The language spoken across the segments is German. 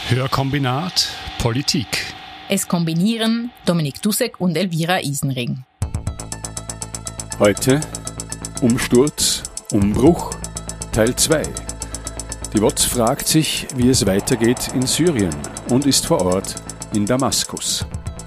Hörkombinat Politik. Es kombinieren Dominik Dussek und Elvira Isenring. Heute Umsturz, Umbruch, Teil 2. Die WOZ fragt sich, wie es weitergeht in Syrien und ist vor Ort in Damaskus.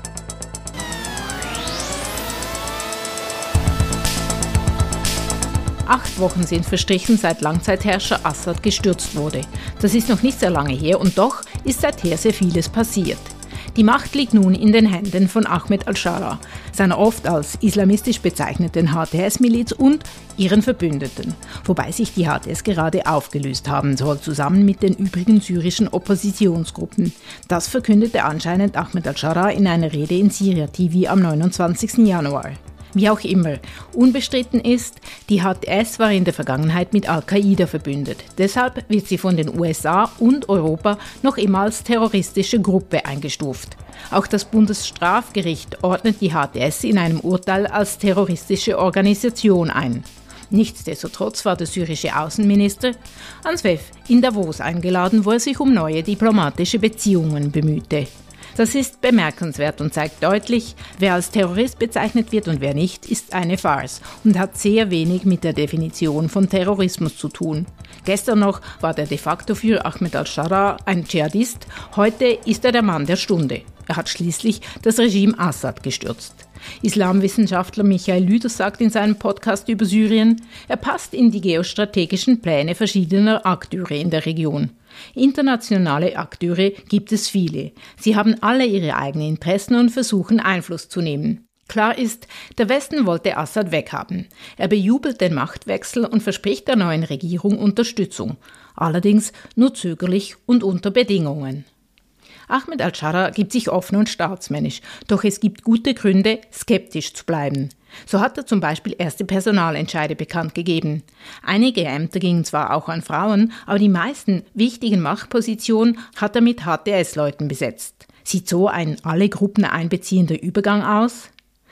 Acht Wochen sind verstrichen, seit Langzeitherrscher Assad gestürzt wurde. Das ist noch nicht sehr lange her und doch ist seither sehr vieles passiert. Die Macht liegt nun in den Händen von Ahmed al-Shara, seiner oft als islamistisch bezeichneten HTS-Miliz und ihren Verbündeten, wobei sich die HTS gerade aufgelöst haben soll, zusammen mit den übrigen syrischen Oppositionsgruppen. Das verkündete anscheinend Ahmed al-Shara in einer Rede in Syria TV am 29. Januar. Wie auch immer, unbestritten ist, die HTS war in der Vergangenheit mit Al-Qaida verbündet. Deshalb wird sie von den USA und Europa noch immer als terroristische Gruppe eingestuft. Auch das Bundesstrafgericht ordnet die HTS in einem Urteil als terroristische Organisation ein. Nichtsdestotrotz war der syrische Außenminister ans WEF in Davos eingeladen, wo er sich um neue diplomatische Beziehungen bemühte. Das ist bemerkenswert und zeigt deutlich, wer als Terrorist bezeichnet wird und wer nicht, ist eine Farce und hat sehr wenig mit der Definition von Terrorismus zu tun. Gestern noch war der de facto Führer Ahmed al-Shara ein Dschihadist, heute ist er der Mann der Stunde. Er hat schließlich das Regime Assad gestürzt. Islamwissenschaftler Michael Lüders sagt in seinem Podcast über Syrien, er passt in die geostrategischen Pläne verschiedener Akteure in der Region. Internationale Akteure gibt es viele. Sie haben alle ihre eigenen Interessen und versuchen Einfluss zu nehmen. Klar ist, der Westen wollte Assad weghaben. Er bejubelt den Machtwechsel und verspricht der neuen Regierung Unterstützung. Allerdings nur zögerlich und unter Bedingungen. Ahmed al-Shara gibt sich offen und staatsmännisch, doch es gibt gute Gründe, skeptisch zu bleiben. So hat er zum Beispiel erste Personalentscheide bekannt gegeben. Einige Ämter gingen zwar auch an Frauen, aber die meisten wichtigen Machtpositionen hat er mit HTS-Leuten besetzt. Sieht so ein alle Gruppen einbeziehender Übergang aus?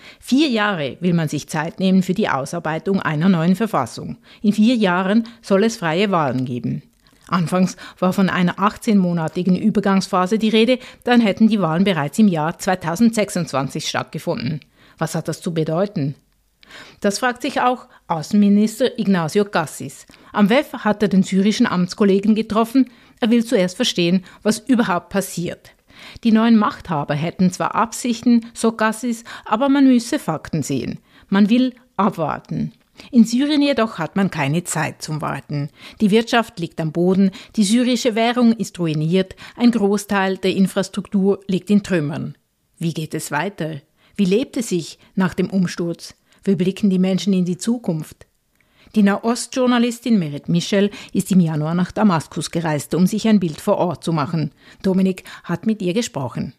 4 Jahre will man sich Zeit nehmen für die Ausarbeitung einer neuen Verfassung. In 4 Jahren soll es freie Wahlen geben. Anfangs war von einer 18-monatigen Übergangsphase die Rede, dann hätten die Wahlen bereits im Jahr 2026 stattgefunden. Was hat das zu bedeuten? Das fragt sich auch Außenminister Ignacio Cassis. Am WEF hat er den syrischen Amtskollegen getroffen. Er will zuerst verstehen, was überhaupt passiert. Die neuen Machthaber hätten zwar Absichten, so Cassis, aber man müsse Fakten sehen. Man will abwarten. In Syrien jedoch hat man keine Zeit zum Warten. Die Wirtschaft liegt am Boden, die syrische Währung ist ruiniert, ein Großteil der Infrastruktur liegt in Trümmern. Wie geht es weiter? Wie lebt es sich nach dem Umsturz? Wie blicken die Menschen in die Zukunft? Die Nahostjournalistin Merit Michel ist im Januar nach Damaskus gereist, um sich ein Bild vor Ort zu machen. Dominik hat mit ihr gesprochen.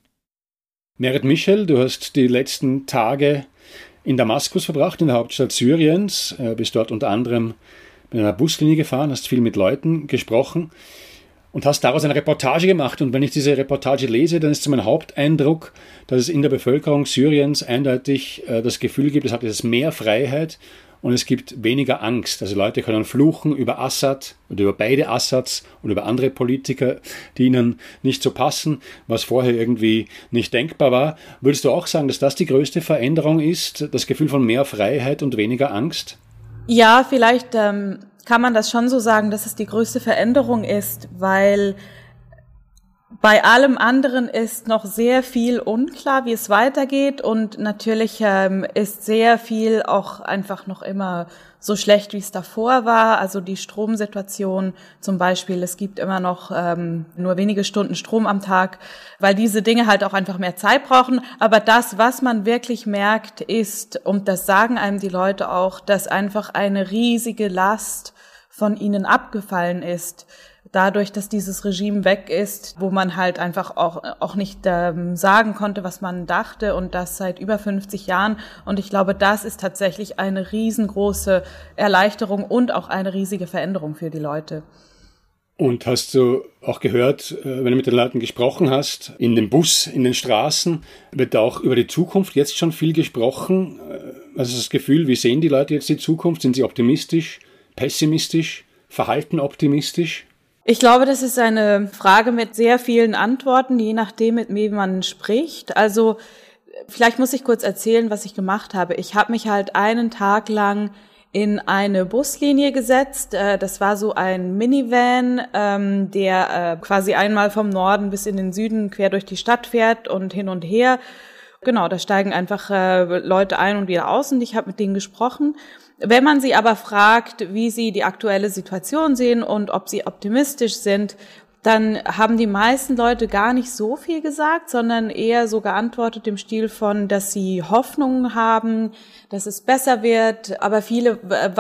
Merit Michel, du hast die letzten Tage in Damaskus verbracht, in der Hauptstadt Syriens, bist dort unter anderem mit einer Buslinie gefahren, hast viel mit Leuten gesprochen und hast daraus eine Reportage gemacht. Und wenn ich diese Reportage lese, dann ist so mein Haupteindruck, dass es in der Bevölkerung Syriens eindeutig das Gefühl gibt, es hat jetzt mehr Freiheit und es gibt weniger Angst. Also Leute können fluchen über Assad oder über beide Assads oder über andere Politiker, die ihnen nicht so passen, was vorher irgendwie nicht denkbar war. Würdest du auch sagen, dass das die größte Veränderung ist, das Gefühl von mehr Freiheit und weniger Angst? Ja, vielleicht kann man das schon so sagen, dass es die größte Veränderung ist, weil bei allem anderen ist noch sehr viel unklar, wie es weitergeht, und natürlich ist sehr viel auch einfach noch immer so schlecht, wie es davor war. Also die Stromsituation zum Beispiel, es gibt immer noch nur wenige Stunden Strom am Tag, weil diese Dinge halt auch einfach mehr Zeit brauchen. Aber das, was man wirklich merkt, ist, und das sagen einem die Leute auch, dass einfach eine riesige Last von ihnen abgefallen ist. Dadurch, dass dieses Regime weg ist, wo man halt einfach auch nicht sagen konnte, was man dachte, und das seit über 50 Jahren. Und ich glaube, das ist tatsächlich eine riesengroße Erleichterung und auch eine riesige Veränderung für die Leute. Und hast du auch gehört, wenn du mit den Leuten gesprochen hast, in dem Bus, in den Straßen, wird auch über die Zukunft jetzt schon viel gesprochen? Also das Gefühl, wie sehen die Leute jetzt die Zukunft? Sind sie optimistisch, pessimistisch, verhalten optimistisch? Ich glaube, das ist eine Frage mit sehr vielen Antworten, je nachdem, mit wem man spricht. Also vielleicht muss ich kurz erzählen, was ich gemacht habe. Ich habe mich halt einen Tag in eine Buslinie gesetzt. Das war so ein Minivan, der quasi einmal vom Norden bis in den Süden quer durch die Stadt fährt und hin und her. Genau, da steigen einfach Leute ein und wieder aus und ich habe mit denen gesprochen. Wenn man sie aber fragt, wie sie die aktuelle Situation sehen und ob sie optimistisch sind, dann haben die meisten Leute gar nicht so viel gesagt, sondern eher so geantwortet im Stil von, dass sie Hoffnungen haben, dass es besser wird. Aber viele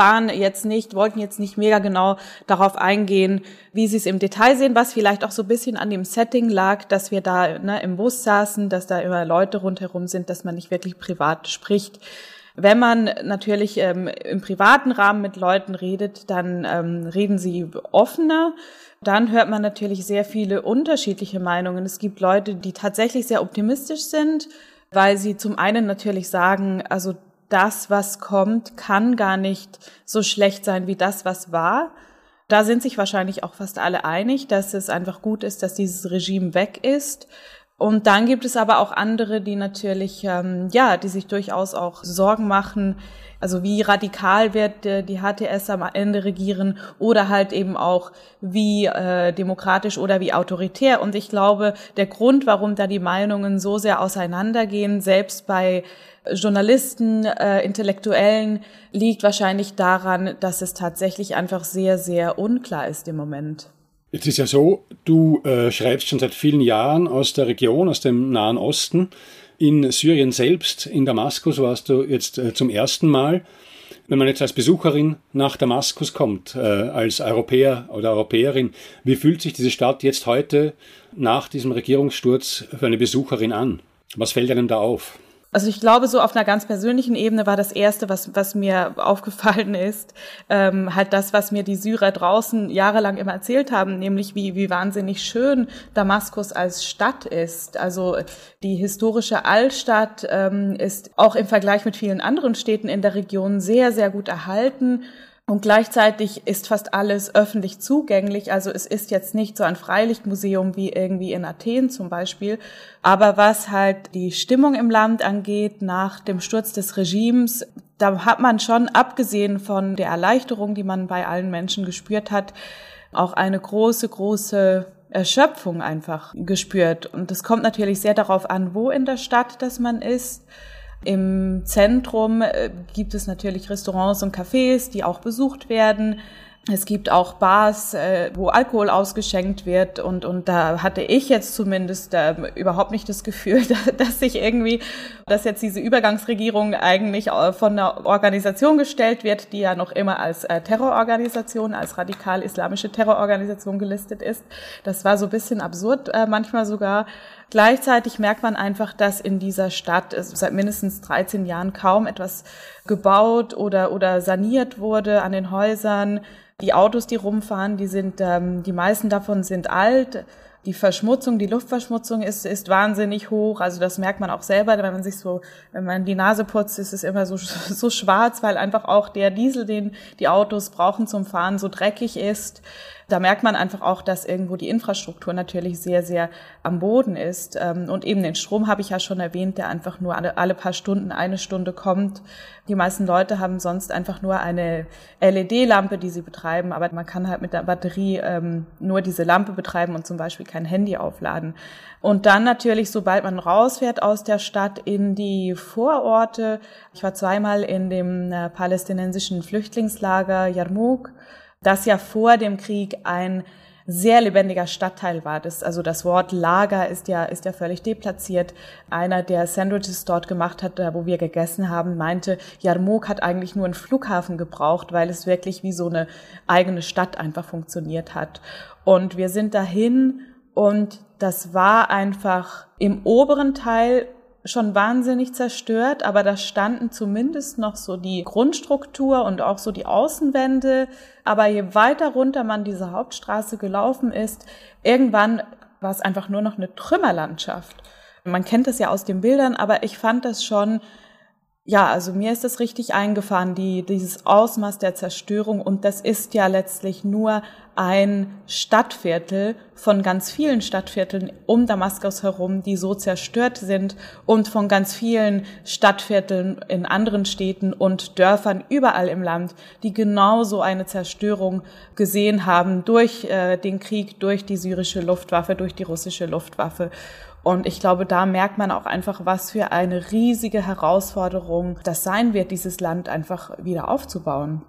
wollten jetzt nicht mega genau darauf eingehen, wie sie es im Detail sehen, was vielleicht auch so ein bisschen an dem Setting lag, dass wir da im Bus saßen, dass da immer Leute rundherum sind, dass man nicht wirklich privat spricht. Wenn man natürlich im privaten Rahmen mit Leuten redet, dann reden sie offener. Dann hört man natürlich sehr viele unterschiedliche Meinungen. Es gibt Leute, die tatsächlich sehr optimistisch sind, weil sie zum einen natürlich sagen, also das, was kommt, kann gar nicht so schlecht sein wie das, was war. Da sind sich wahrscheinlich auch fast alle einig, dass es einfach gut ist, dass dieses Regime weg ist. Und dann gibt es aber auch andere, die natürlich, die sich durchaus auch Sorgen machen, also wie radikal wird die HTS am Ende regieren oder halt eben auch wie demokratisch oder wie autoritär. Und ich glaube, der Grund, warum da die Meinungen so sehr auseinandergehen, selbst bei Journalisten, Intellektuellen, liegt wahrscheinlich daran, dass es tatsächlich einfach sehr, sehr unklar ist im Moment. Jetzt ist ja so, du schreibst schon seit vielen Jahren aus der Region, aus dem Nahen Osten. In Syrien selbst, in Damaskus, warst du jetzt zum ersten Mal. Wenn man jetzt als Besucherin nach Damaskus kommt, als Europäer oder Europäerin, wie fühlt sich diese Stadt jetzt heute nach diesem Regierungssturz für eine Besucherin an? Was fällt einem da auf? Also ich glaube, so auf einer ganz persönlichen Ebene war das Erste, was mir aufgefallen ist, halt das, was mir die Syrer draußen jahrelang immer erzählt haben, nämlich wie wahnsinnig schön Damaskus als Stadt ist. Also die historische Altstadt ist auch im Vergleich mit vielen anderen Städten in der Region sehr, sehr gut erhalten. Und gleichzeitig ist fast alles öffentlich zugänglich. Also es ist jetzt nicht so ein Freilichtmuseum wie irgendwie in Athen zum Beispiel. Aber was halt die Stimmung im Land angeht, nach dem Sturz des Regimes, da hat man schon, abgesehen von der Erleichterung, die man bei allen Menschen gespürt hat, auch eine große, große Erschöpfung einfach gespürt. Und es kommt natürlich sehr darauf an, wo in der Stadt das man ist. Im Zentrum gibt es natürlich Restaurants und Cafés, die auch besucht werden. Es gibt auch Bars, wo Alkohol ausgeschenkt wird und da hatte ich jetzt zumindest überhaupt nicht das Gefühl, dass jetzt diese Übergangsregierung eigentlich von einer Organisation gestellt wird, die ja noch immer als Terrororganisation, als radikal-islamische Terrororganisation gelistet ist. Das war so ein bisschen absurd, manchmal sogar. Gleichzeitig merkt man einfach, dass in dieser Stadt seit mindestens 13 Jahren kaum etwas gebaut oder saniert wurde an den Häusern. Die Autos, die rumfahren, die meisten davon sind alt. Die Verschmutzung, die Luftverschmutzung ist wahnsinnig hoch. Also das merkt man auch selber, wenn man die Nase putzt, ist es immer so schwarz, weil einfach auch der Diesel, den die Autos brauchen zum Fahren, so dreckig ist. Da merkt man einfach auch, dass irgendwo die Infrastruktur natürlich sehr, sehr am Boden ist. Und eben den Strom habe ich ja schon erwähnt, der einfach nur alle paar Stunden, eine Stunde kommt. Die meisten Leute haben sonst einfach nur eine LED-Lampe, die sie betreiben, aber man kann halt mit der Batterie nur diese Lampe betreiben und zum Beispiel kein Handy aufladen. Und dann natürlich, sobald man rausfährt aus der Stadt in die Vororte. Ich war zweimal in dem palästinensischen Flüchtlingslager Yarmouk, das ja vor dem Krieg ein sehr lebendiger Stadtteil war. Das Wort Lager ist ja völlig deplatziert. Einer, der Sandwiches dort gemacht hat, wo wir gegessen haben, meinte, Yarmouk hat eigentlich nur einen Flughafen gebraucht, weil es wirklich wie so eine eigene Stadt einfach funktioniert hat. Und wir sind dahin und das war einfach im oberen Teil schon wahnsinnig zerstört, aber da standen zumindest noch so die Grundstruktur und auch so die Außenwände. Aber je weiter runter man diese Hauptstraße gelaufen ist, irgendwann war es einfach nur noch eine Trümmerlandschaft. Man kennt das ja aus den Bildern, aber ich fand das schon Ja, also mir ist das richtig eingefahren, dieses Ausmaß der Zerstörung, und das ist ja letztlich nur ein Stadtviertel von ganz vielen Stadtvierteln um Damaskus herum, die so zerstört sind, und von ganz vielen Stadtvierteln in anderen Städten und Dörfern überall im Land, die genauso eine Zerstörung gesehen haben durch den Krieg, durch die syrische Luftwaffe, durch die russische Luftwaffe. Und ich glaube, da merkt man auch einfach, was für eine riesige Herausforderung das sein wird, dieses Land einfach wieder aufzubauen.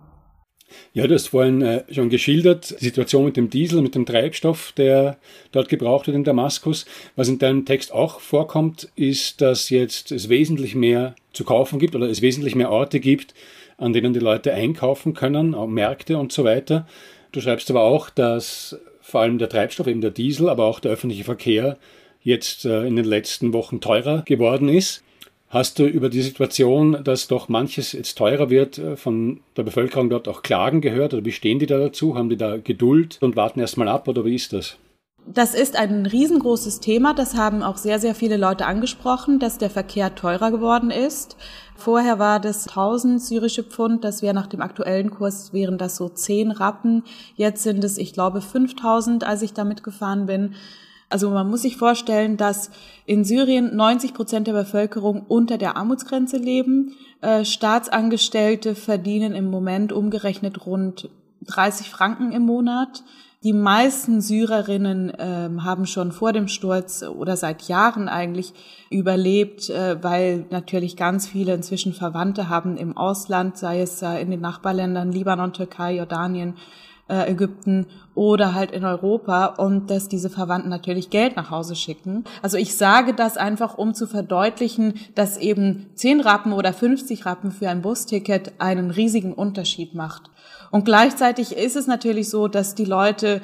Ja, du hast vorhin schon geschildert, die Situation mit dem Diesel, mit dem Treibstoff, der dort gebraucht wird in Damaskus. Was in deinem Text auch vorkommt, ist, dass jetzt es wesentlich mehr zu kaufen gibt oder es wesentlich mehr Orte gibt, an denen die Leute einkaufen können, auch Märkte und so weiter. Du schreibst aber auch, dass vor allem der Treibstoff, eben der Diesel, aber auch der öffentliche Verkehr jetzt in den letzten Wochen teurer geworden ist. Hast du über die Situation, dass doch manches jetzt teurer wird, von der Bevölkerung dort auch Klagen gehört? Oder wie stehen die da dazu? Haben die da Geduld und warten erstmal ab, oder wie ist das? Das ist ein riesengroßes Thema. Das haben auch sehr, sehr viele Leute angesprochen, dass der Verkehr teurer geworden ist. Vorher war das 1000 syrische Pfund. Das wäre nach dem aktuellen Kurs, wären das so 10 Rappen. Jetzt sind es, ich glaube, 5000, als ich damit gefahren bin. Also man muss sich vorstellen, dass in Syrien 90% der Bevölkerung unter der Armutsgrenze leben. Staatsangestellte verdienen im Moment umgerechnet rund 30 Franken im Monat. Die meisten Syrerinnen haben schon vor dem Sturz oder seit Jahren eigentlich überlebt, weil natürlich ganz viele inzwischen Verwandte haben im Ausland, sei es in den Nachbarländern Libanon, Türkei, Jordanien, Ägypten oder halt in Europa, und dass diese Verwandten natürlich Geld nach Hause schicken. Also ich sage das einfach, um zu verdeutlichen, dass eben 10 Rappen oder 50 Rappen für ein Busticket einen riesigen Unterschied macht. Und gleichzeitig ist es natürlich so, dass die Leute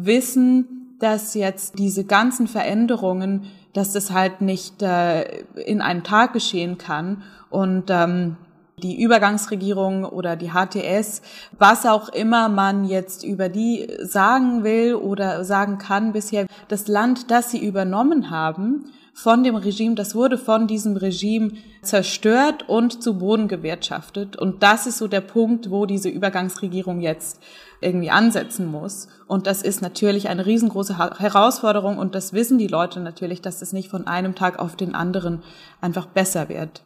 wissen, dass jetzt diese ganzen Veränderungen, dass das halt nicht in einem Tag geschehen kann, und die Übergangsregierung oder die HTS, was auch immer man jetzt über die sagen will oder sagen kann bisher, das Land, das sie übernommen haben von dem Regime, das wurde von diesem Regime zerstört und zu Boden gewirtschaftet. Und das ist so der Punkt, wo diese Übergangsregierung jetzt irgendwie ansetzen muss. Und das ist natürlich eine riesengroße Herausforderung, und das wissen die Leute natürlich, dass es nicht von einem Tag auf den anderen einfach besser wird.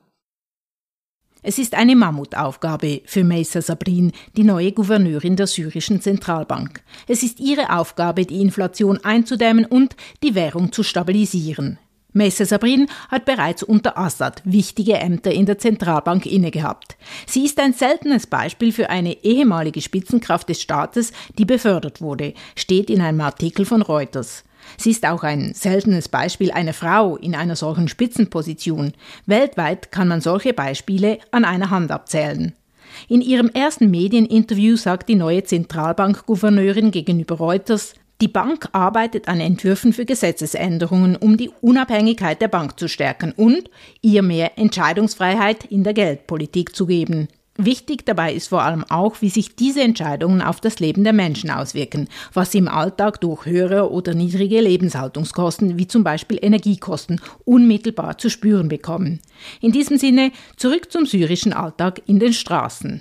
Es ist eine Mammutaufgabe für Maysa Sabrin, die neue Gouverneurin der syrischen Zentralbank. Es ist ihre Aufgabe, die Inflation einzudämmen und die Währung zu stabilisieren. Maysa Sabrin hat bereits unter Assad wichtige Ämter in der Zentralbank innegehabt. Sie ist ein seltenes Beispiel für eine ehemalige Spitzenkraft des Staates, die befördert wurde, steht in einem Artikel von Reuters. Sie ist auch ein seltenes Beispiel einer Frau in einer solchen Spitzenposition. Weltweit kann man solche Beispiele an einer Hand abzählen. In ihrem ersten Medieninterview sagt die neue Zentralbankgouverneurin gegenüber Reuters, die Bank arbeitet an Entwürfen für Gesetzesänderungen, um die Unabhängigkeit der Bank zu stärken und ihr mehr Entscheidungsfreiheit in der Geldpolitik zu geben. Wichtig dabei ist vor allem auch, wie sich diese Entscheidungen auf das Leben der Menschen auswirken, was sie im Alltag durch höhere oder niedrige Lebenshaltungskosten, wie zum Beispiel Energiekosten, unmittelbar zu spüren bekommen. In diesem Sinne zurück zum syrischen Alltag in den Straßen.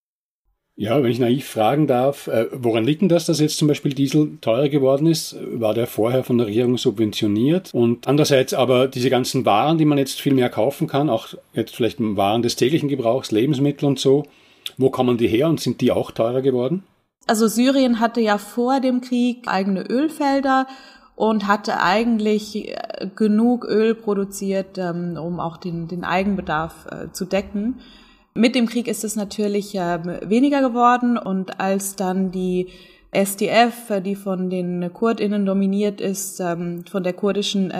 Ja, wenn ich naiv fragen darf, woran liegt denn das, dass jetzt zum Beispiel Diesel teurer geworden ist? War der vorher von der Regierung subventioniert? Und andererseits aber diese ganzen Waren, die man jetzt viel mehr kaufen kann, auch jetzt vielleicht Waren des täglichen Gebrauchs, Lebensmittel und so, wo kommen die her und sind die auch teurer geworden? Also Syrien hatte ja vor dem Krieg eigene Ölfelder und hatte eigentlich genug Öl produziert, um auch den Eigenbedarf zu decken. Mit dem Krieg ist es natürlich weniger geworden, und als dann die SDF, die von den KurdInnen dominiert ist, von der kurdischen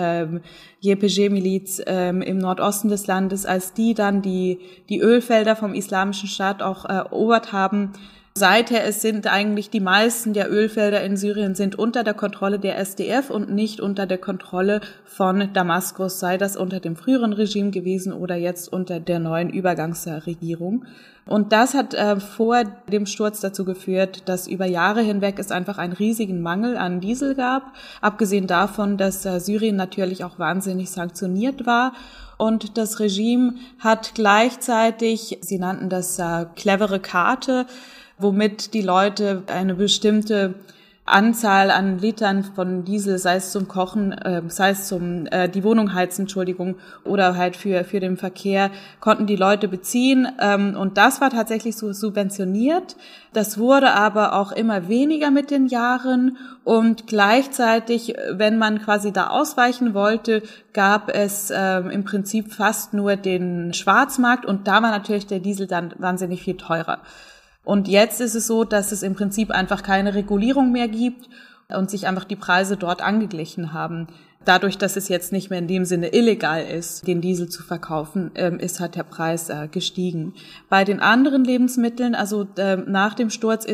YPG-Miliz im Nordosten des Landes, als die dann die Ölfelder vom Islamischen Staat auch erobert haben, seither sind eigentlich die meisten der Ölfelder in Syrien sind unter der Kontrolle der SDF und nicht unter der Kontrolle von Damaskus, sei das unter dem früheren Regime gewesen oder jetzt unter der neuen Übergangsregierung. Und das hat vor dem Sturz dazu geführt, dass über Jahre hinweg es einfach einen riesigen Mangel an Diesel gab, abgesehen davon, dass Syrien natürlich auch wahnsinnig sanktioniert war. Und das Regime hat gleichzeitig, sie nannten das clevere Karte, womit die Leute eine bestimmte Anzahl an Litern von Diesel, sei es zum Kochen, sei es zum die Wohnung heizen, oder halt für den Verkehr, konnten die Leute beziehen. Und das war tatsächlich so subventioniert. Das wurde aber auch immer weniger mit den Jahren. Und gleichzeitig, wenn man quasi da ausweichen wollte, gab es im Prinzip fast nur den Schwarzmarkt. Und da war natürlich der Diesel dann wahnsinnig viel teurer. Und jetzt ist es so, dass es im Prinzip einfach keine Regulierung mehr gibt und sich einfach die Preise dort angeglichen haben. Dadurch, dass es jetzt nicht mehr in dem Sinne illegal ist, den Diesel zu verkaufen, ist halt der Preis gestiegen. Bei den anderen Lebensmitteln, also nach dem Sturz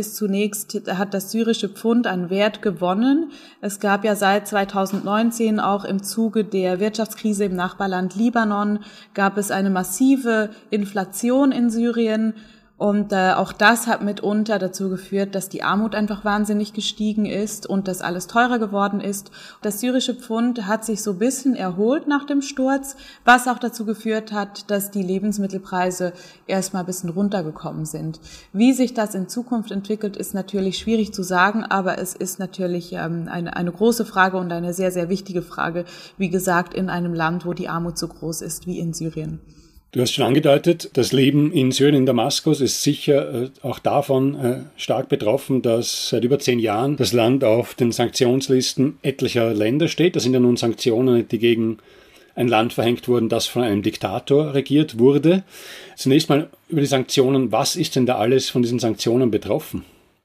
hat das syrische Pfund an Wert gewonnen. Es gab ja seit 2019 auch im Zuge der Wirtschaftskrise im Nachbarland Libanon, gab es eine massive Inflation in Syrien. Und auch das hat mitunter dazu geführt, dass die Armut einfach wahnsinnig gestiegen ist und dass alles teurer geworden ist. Das syrische Pfund hat sich so ein bisschen erholt nach dem Sturz, was auch dazu geführt hat, dass die Lebensmittelpreise erstmal ein bisschen runtergekommen sind. Wie sich das in Zukunft entwickelt, ist natürlich schwierig zu sagen, aber es ist natürlich eine große Frage und eine sehr, sehr wichtige Frage, wie gesagt, in einem Land, wo die Armut so groß ist wie in Syrien. Du hast schon angedeutet, das Leben in Syrien, in Damaskus, ist sicher auch davon stark betroffen, dass seit über 10 Jahren das Land auf den Sanktionslisten etlicher Länder steht. Das sind ja nun Sanktionen, die gegen ein Land verhängt wurden, das von einem Diktator regiert wurde. Zunächst mal über die Sanktionen. Was ist denn da alles von diesen Sanktionen betroffen?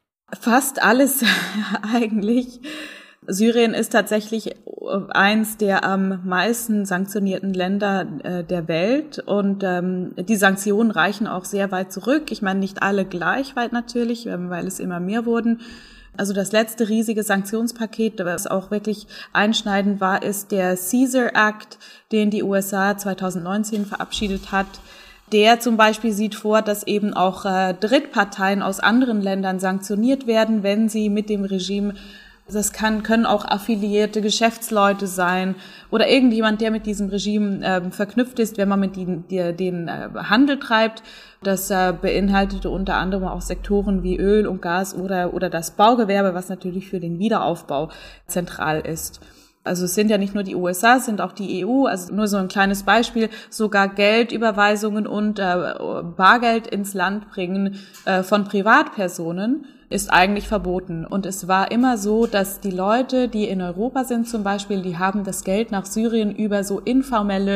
Fast alles eigentlich. Syrien ist tatsächlich eins der am meisten sanktionierten Länder der Welt und die Sanktionen reichen auch sehr weit zurück. Ich meine, nicht alle gleich weit natürlich, weil es immer mehr wurden. Also das letzte riesige Sanktionspaket, was auch wirklich einschneidend war, ist der Caesar Act, den die USA 2019 verabschiedet hat. Der zum Beispiel sieht vor, dass eben auch Drittparteien aus anderen Ländern sanktioniert werden, wenn sie mit dem Regime, das können auch affiliierte Geschäftsleute sein oder irgendjemand, der mit diesem Regime verknüpft ist, wenn man mit den Handel treibt. Das beinhaltete unter anderem auch Sektoren wie Öl und Gas oder das Baugewerbe, was natürlich für den Wiederaufbau zentral ist. Also es sind ja nicht nur die USA, es sind auch die EU, also nur so ein kleines Beispiel, sogar Geldüberweisungen und Bargeld ins Land bringen von Privatpersonen ist eigentlich verboten. Und es war immer so, dass die Leute, die in Europa sind zum Beispiel, die haben das Geld nach Syrien über so informelle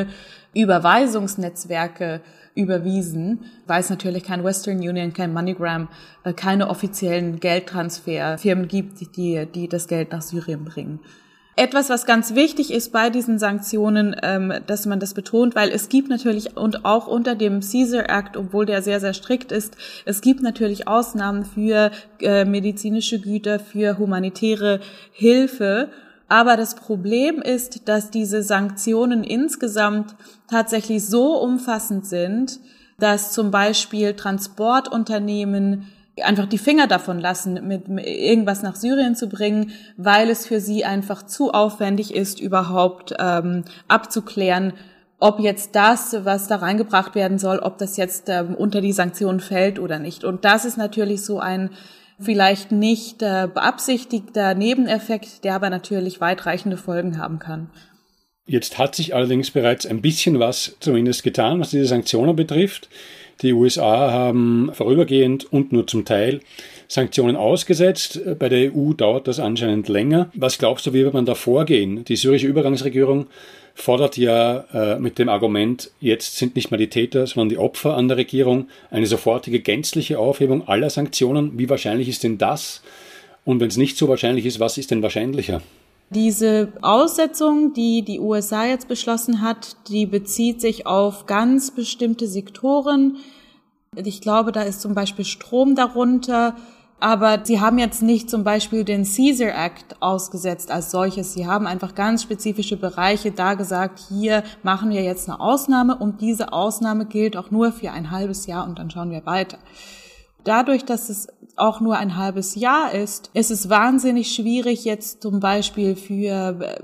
Überweisungsnetzwerke überwiesen, weil es natürlich kein Western Union, kein MoneyGram, keine offiziellen Geldtransferfirmen gibt, die das Geld nach Syrien bringen. Etwas, was ganz wichtig ist bei diesen Sanktionen, dass man das betont, weil es gibt natürlich, und auch unter dem Caesar Act, obwohl der sehr, sehr strikt ist, es gibt natürlich Ausnahmen für medizinische Güter, für humanitäre Hilfe. Aber das Problem ist, dass diese Sanktionen insgesamt tatsächlich so umfassend sind, dass zum Beispiel Transportunternehmen einfach die Finger davon lassen, mit irgendwas nach Syrien zu bringen, weil es für sie einfach zu aufwendig ist, überhaupt abzuklären, ob jetzt das, was da reingebracht werden soll, ob das jetzt unter die Sanktionen fällt oder nicht. Und das ist natürlich so ein vielleicht nicht beabsichtigter Nebeneffekt, der aber natürlich weitreichende Folgen haben kann. Jetzt hat sich allerdings bereits ein bisschen was zumindest getan, was diese Sanktionen betrifft. Die USA haben vorübergehend und nur zum Teil Sanktionen ausgesetzt. Bei der EU dauert das anscheinend länger. Was glaubst du, wie wird man da vorgehen? Die syrische Übergangsregierung fordert ja mit dem Argument, jetzt sind nicht mehr die Täter, sondern die Opfer an der Regierung, eine sofortige gänzliche Aufhebung aller Sanktionen. Wie wahrscheinlich ist denn das? Und wenn es nicht so wahrscheinlich ist, was ist denn wahrscheinlicher? Diese Aussetzung, die die USA jetzt beschlossen hat, die bezieht sich auf ganz bestimmte Sektoren. Ich glaube, da ist zum Beispiel Strom darunter. Aber sie haben jetzt nicht zum Beispiel den Caesar Act ausgesetzt als solches. Sie haben einfach ganz spezifische Bereiche da gesagt, hier machen wir jetzt eine Ausnahme und diese Ausnahme gilt auch nur für ein halbes Jahr und dann schauen wir weiter. Dadurch, dass es auch nur ein halbes Jahr ist es wahnsinnig schwierig, jetzt zum Beispiel für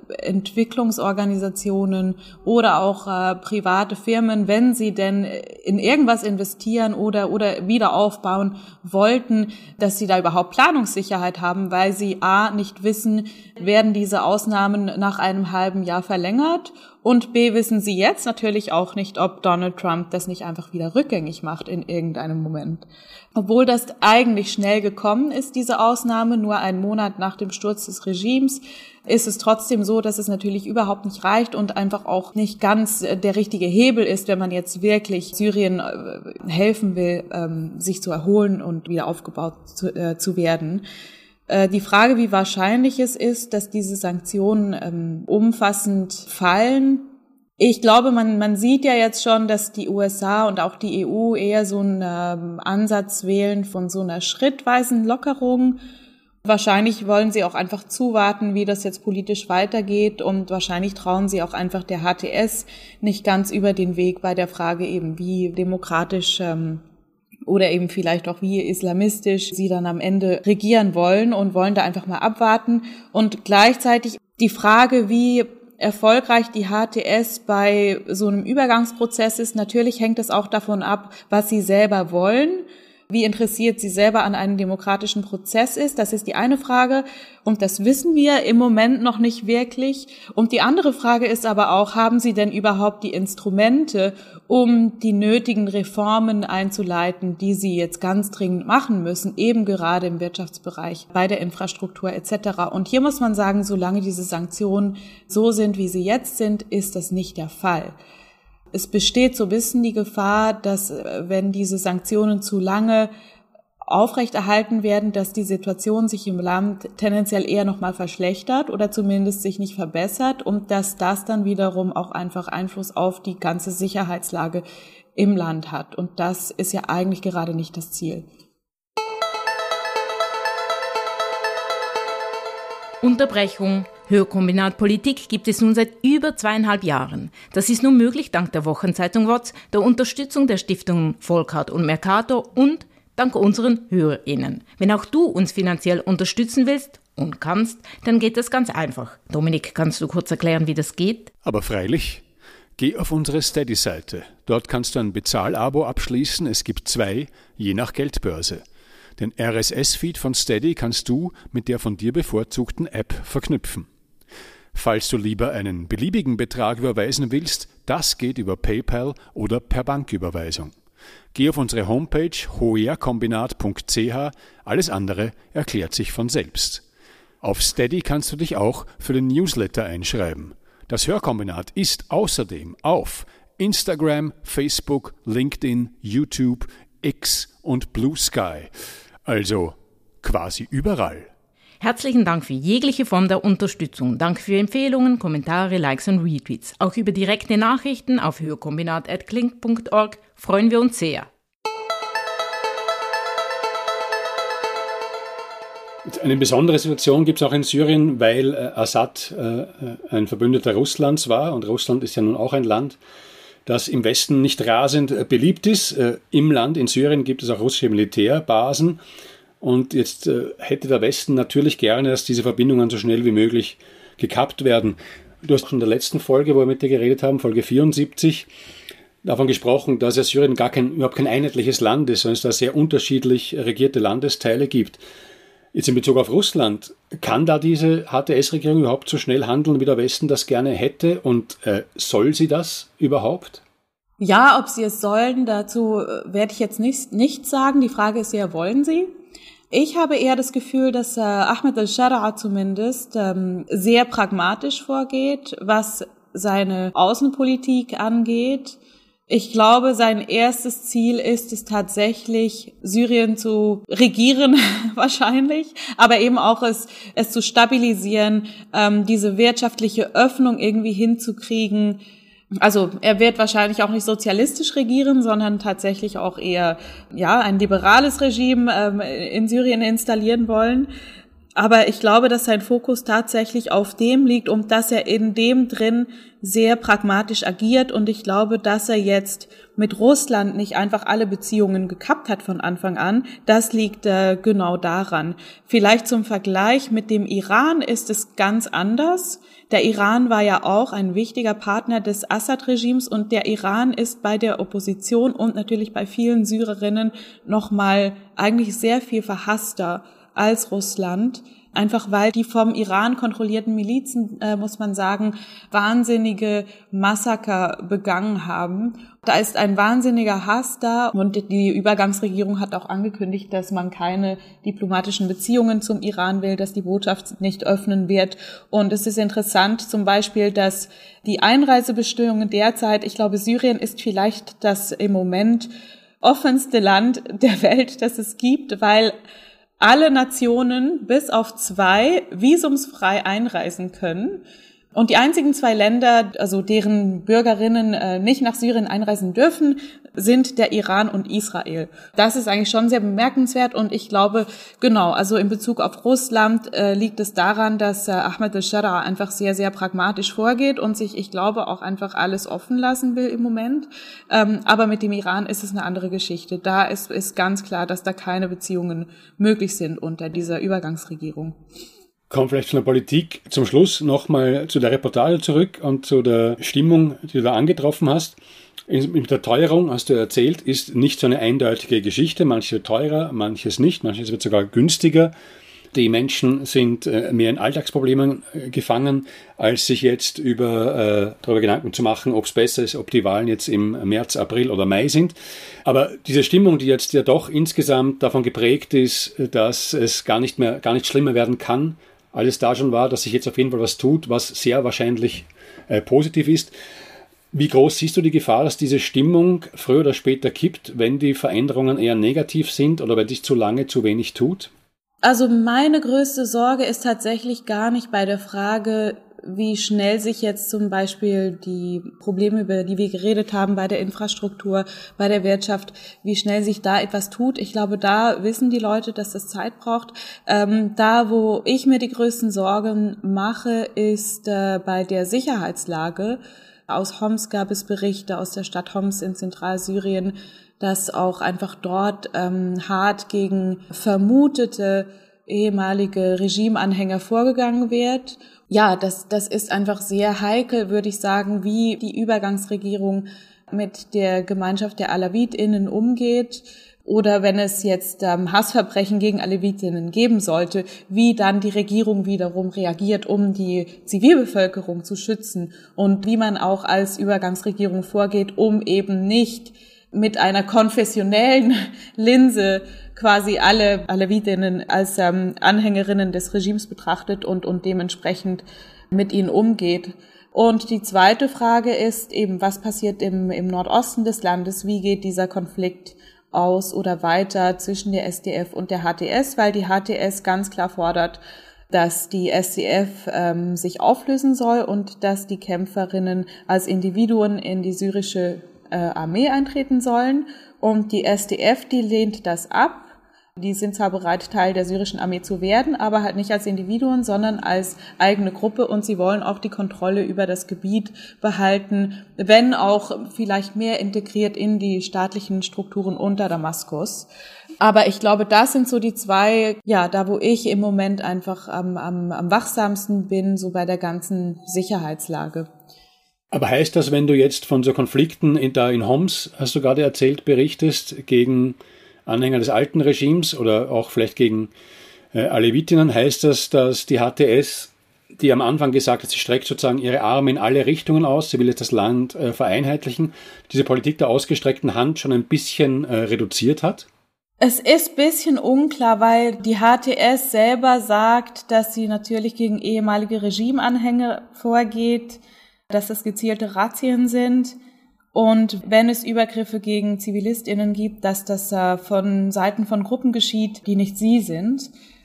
Entwicklungsorganisationen oder auch private Firmen, wenn sie denn in irgendwas investieren oder wieder aufbauen wollten, dass sie da überhaupt Planungssicherheit haben, weil sie a. nicht wissen, werden diese Ausnahmen nach einem halben Jahr verlängert, und b. wissen sie jetzt natürlich auch nicht, ob Donald Trump das nicht einfach wieder rückgängig macht in irgendeinem Moment. Obwohl das eigentlich schnell gekommen ist, diese Ausnahme, nur einen Monat nach dem Sturz des Regimes, ist es trotzdem so, dass es natürlich überhaupt nicht reicht und einfach auch nicht ganz der richtige Hebel ist, wenn man jetzt wirklich Syrien helfen will, sich zu erholen und wieder aufgebaut zu werden. Die Frage, wie wahrscheinlich es ist, dass diese Sanktionen umfassend fallen. Ich glaube, man sieht ja jetzt schon, dass die USA und auch die EU eher so einen Ansatz wählen von so einer schrittweisen Lockerung. Wahrscheinlich wollen sie auch einfach zuwarten, wie das jetzt politisch weitergeht, und wahrscheinlich trauen sie auch einfach der HTS nicht ganz über den Weg bei der Frage eben, wie demokratisch oder eben vielleicht auch wie islamistisch sie dann am Ende regieren wollen, und wollen da einfach mal abwarten. Und gleichzeitig die Frage, wie erfolgreich die HTS bei so einem Übergangsprozess ist, natürlich hängt es auch davon ab, was sie selber wollen, wie interessiert sie selber an einem demokratischen Prozess ist. Das ist die eine Frage, und das wissen wir im Moment noch nicht wirklich. Und die andere Frage ist aber auch, haben sie denn überhaupt die Instrumente, um die nötigen Reformen einzuleiten, die sie jetzt ganz dringend machen müssen, eben gerade im Wirtschaftsbereich, bei der Infrastruktur etc. Und hier muss man sagen, solange diese Sanktionen so sind, wie sie jetzt sind, ist das nicht der Fall. Es besteht so ein bisschen die Gefahr, dass wenn diese Sanktionen zu lange aufrechterhalten werden, dass die Situation sich im Land tendenziell eher nochmal verschlechtert oder zumindest sich nicht verbessert, und dass das dann wiederum auch einfach Einfluss auf die ganze Sicherheitslage im Land hat. Und das ist ja eigentlich gerade nicht das Ziel. Unterbrechung. Hörkombinat Politik gibt es nun seit über 2,5 Jahren. Das ist nur möglich dank der Wochenzeitung WOZ, der Unterstützung der Stiftungen Volkart und Mercator und dank unseren HörerInnen. Wenn auch du uns finanziell unterstützen willst und kannst, dann geht das ganz einfach. Dominik, kannst du kurz erklären, wie das geht? Aber freilich. Geh auf unsere Steady-Seite. Dort kannst du ein Bezahlabo abschließen. Es gibt 2, je nach Geldbörse. Den RSS-Feed von Steady kannst du mit der von dir bevorzugten App verknüpfen. Falls du lieber einen beliebigen Betrag überweisen willst, das geht über PayPal oder per Banküberweisung. Geh auf unsere Homepage hoerkombinat.ch, alles andere erklärt sich von selbst. Auf Steady kannst du dich auch für den Newsletter einschreiben. Das Hörkombinat ist außerdem auf Instagram, Facebook, LinkedIn, YouTube, X und Blue Sky. Also quasi überall. Herzlichen Dank für jegliche Form der Unterstützung. Danke für Empfehlungen, Kommentare, Likes und Retweets. Auch über direkte Nachrichten auf hörkombinat@klink.org freuen wir uns sehr. Eine besondere Situation gibt es auch in Syrien, weil Assad ein Verbündeter Russlands war, und Russland ist ja nun auch ein Land, das im Westen nicht rasend beliebt ist. Im Land, in Syrien, gibt es auch russische Militärbasen. Und jetzt hätte der Westen natürlich gerne, dass diese Verbindungen so schnell wie möglich gekappt werden. Du hast schon in der letzten Folge, wo wir mit dir geredet haben, Folge 74, davon gesprochen, dass ja Syrien überhaupt kein einheitliches Land ist, sondern es da sehr unterschiedlich regierte Landesteile gibt. Jetzt in Bezug auf Russland, kann da diese HTS-Regierung überhaupt so schnell handeln, wie der Westen das gerne hätte? Und soll sie das überhaupt? Ja, ob sie es sollen, dazu werde ich jetzt nichts sagen. Die Frage ist ja, wollen sie? Ich habe eher das Gefühl, dass Ahmed al-Shara zumindest sehr pragmatisch vorgeht, was seine Außenpolitik angeht. Ich glaube, sein erstes Ziel ist es tatsächlich, Syrien zu regieren, wahrscheinlich, aber eben auch es zu stabilisieren, diese wirtschaftliche Öffnung irgendwie hinzukriegen. Also er wird wahrscheinlich auch nicht sozialistisch regieren, sondern tatsächlich auch eher ein liberales Regime in Syrien installieren wollen. Aber ich glaube, dass sein Fokus tatsächlich auf dem liegt und dass er in dem drin sehr pragmatisch agiert. Und ich glaube, dass er jetzt mit Russland nicht einfach alle Beziehungen gekappt hat von Anfang an. Das liegt genau daran. Vielleicht zum Vergleich mit dem Iran ist es ganz anders. Der Iran war ja auch ein wichtiger Partner des Assad-Regimes und der Iran ist bei der Opposition und natürlich bei vielen Syrerinnen nochmal eigentlich sehr viel verhasster als Russland, einfach weil die vom Iran kontrollierten Milizen, muss man sagen, wahnsinnige Massaker begangen haben. Da ist ein wahnsinniger Hass da und die Übergangsregierung hat auch angekündigt, dass man keine diplomatischen Beziehungen zum Iran will, dass die Botschaft nicht öffnen wird. Und es ist interessant zum Beispiel, dass die Einreisebestimmungen derzeit, ich glaube, Syrien ist vielleicht das im Moment offenste Land der Welt, das es gibt, weil alle Nationen bis auf 2 visumsfrei einreisen können. Und die einzigen 2 Länder, also deren Bürgerinnen nicht nach Syrien einreisen dürfen, sind der Iran und Israel. Das ist eigentlich schon sehr bemerkenswert und ich glaube, genau, also in Bezug auf Russland liegt es daran, dass Ahmed al-Sharaa einfach sehr, sehr pragmatisch vorgeht und sich, ich glaube, auch einfach alles offen lassen will im Moment. Aber mit dem Iran ist es eine andere Geschichte. Da ist ganz klar, dass da keine Beziehungen möglich sind unter dieser Übergangsregierung. Kommen vielleicht von der Politik zum Schluss nochmal zu der Reportage zurück und zu der Stimmung, die du da angetroffen hast. Mit der Teuerung, hast du erzählt, ist nicht so eine eindeutige Geschichte. Manches wird teurer, manches nicht, manches wird sogar günstiger. Die Menschen sind mehr in Alltagsproblemen gefangen, als sich jetzt darüber Gedanken zu machen, ob es besser ist, ob die Wahlen jetzt im März, April oder Mai sind. Aber diese Stimmung, die jetzt ja doch insgesamt davon geprägt ist, dass es gar nicht schlimmer werden kann, alles da schon war, dass sich jetzt auf jeden Fall was tut, was sehr wahrscheinlich positiv ist. Wie groß siehst du die Gefahr, dass diese Stimmung früher oder später kippt, wenn die Veränderungen eher negativ sind oder wenn sich zu lange zu wenig tut? Also meine größte Sorge ist tatsächlich gar nicht bei der Frage, wie schnell sich jetzt zum Beispiel die Probleme, über die wir geredet haben, bei der Infrastruktur, bei der Wirtschaft, wie schnell sich da etwas tut. Ich glaube, da wissen die Leute, dass das Zeit braucht. Da, wo ich mir die größten Sorgen mache, ist bei der Sicherheitslage. Aus Homs gab es Berichte, aus der Stadt Homs in Zentralsyrien, dass auch einfach dort hart gegen vermutete ehemalige Regimeanhänger vorgegangen wird. Ja, das ist einfach sehr heikel, würde ich sagen, wie die Übergangsregierung mit der Gemeinschaft der AlawitInnen umgeht. Oder wenn es jetzt Hassverbrechen gegen Alevitinnen geben sollte, wie dann die Regierung wiederum reagiert, um die Zivilbevölkerung zu schützen und wie man auch als Übergangsregierung vorgeht, um eben nicht mit einer konfessionellen Linse quasi alle Alevitinnen als Anhängerinnen des Regimes betrachtet und dementsprechend mit ihnen umgeht. Und die zweite Frage ist eben, was passiert im Nordosten des Landes? Wie geht dieser Konflikt aus oder weiter zwischen der SDF und der HTS? Weil die HTS ganz klar fordert, dass die SDF sich auflösen soll und dass die Kämpferinnen als Individuen in die syrische Armee eintreten sollen. Und die SDF, die lehnt das ab. Die sind zwar bereit, Teil der syrischen Armee zu werden, aber halt nicht als Individuen, sondern als eigene Gruppe. Und sie wollen auch die Kontrolle über das Gebiet behalten, wenn auch vielleicht mehr integriert in die staatlichen Strukturen unter Damaskus. Aber ich glaube, das sind so die 2, da wo ich im Moment einfach am wachsamsten bin, so bei der ganzen Sicherheitslage. Aber heißt das, wenn du jetzt von so Konflikten in Homs, hast du gerade erzählt, berichtest, gegen Anhänger des alten Regimes oder auch vielleicht gegen Alevitinnen, heißt das, dass die HTS, die am Anfang gesagt hat, sie streckt sozusagen ihre Arme in alle Richtungen aus, sie will jetzt das Land vereinheitlichen, diese Politik der ausgestreckten Hand schon ein bisschen reduziert hat? Es ist ein bisschen unklar, weil die HTS selber sagt, dass sie natürlich gegen ehemalige Regimeanhänger vorgeht, dass das gezielte Razzien sind und wenn es Übergriffe gegen ZivilistInnen gibt, dass das von Seiten von Gruppen geschieht, die nicht sie sind.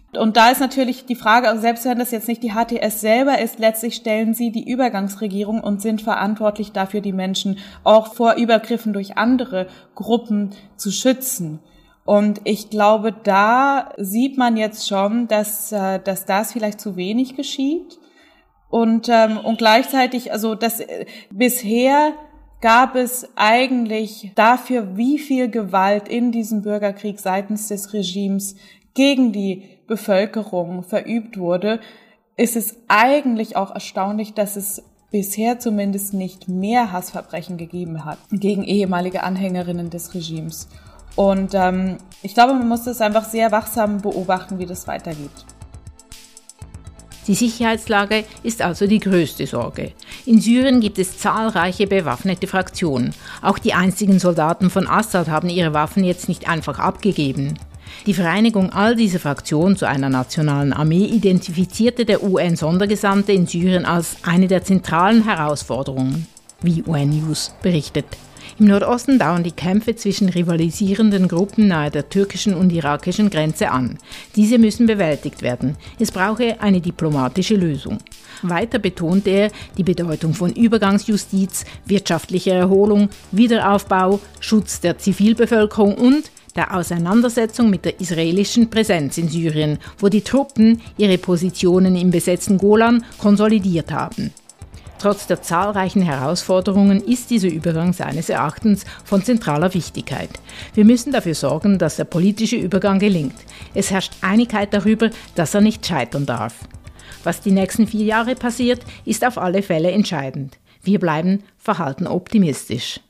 Und da ist natürlich die Frage, selbst wenn das jetzt nicht die HTS selber ist, letztlich stellen sie die Übergangsregierung und sind verantwortlich dafür, die Menschen auch vor Übergriffen durch andere Gruppen zu schützen. Und ich glaube, da sieht man jetzt schon, dass das vielleicht zu wenig geschieht. Und gleichzeitig, also bisher gab es eigentlich dafür, wie viel Gewalt in diesem Bürgerkrieg seitens des Regimes gegen die Bevölkerung verübt wurde, ist es eigentlich auch erstaunlich, dass es bisher zumindest nicht mehr Hassverbrechen gegeben hat gegen ehemalige Anhängerinnen des Regimes. Und ich glaube, man muss das einfach sehr wachsam beobachten, wie das weitergeht. Die Sicherheitslage ist also die größte Sorge. In Syrien gibt es zahlreiche bewaffnete Fraktionen. Auch die einzigen Soldaten von Assad haben ihre Waffen jetzt nicht einfach abgegeben. Die Vereinigung all dieser Fraktionen zu einer nationalen Armee identifizierte der UN-Sondergesandte in Syrien als eine der zentralen Herausforderungen, wie UN News berichtet. Im Nordosten dauern die Kämpfe zwischen rivalisierenden Gruppen nahe der türkischen und irakischen Grenze an. Diese müssen bewältigt werden. Es brauche eine diplomatische Lösung. Weiter betonte er die Bedeutung von Übergangsjustiz, wirtschaftlicher Erholung, Wiederaufbau, Schutz der Zivilbevölkerung und der Auseinandersetzung mit der israelischen Präsenz in Syrien, wo die Truppen ihre Positionen im besetzten Golan konsolidiert haben. Trotz der zahlreichen Herausforderungen ist dieser Übergang seines Erachtens von zentraler Wichtigkeit. Wir müssen dafür sorgen, dass der politische Übergang gelingt. Es herrscht Einigkeit darüber, dass er nicht scheitern darf. Was die nächsten 4 Jahre passiert, ist auf alle Fälle entscheidend. Wir bleiben verhalten optimistisch.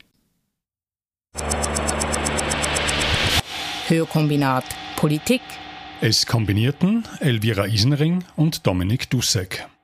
Hörkombinat Politik. Es kombinierten Elvira Isenring und Dominik Dussek.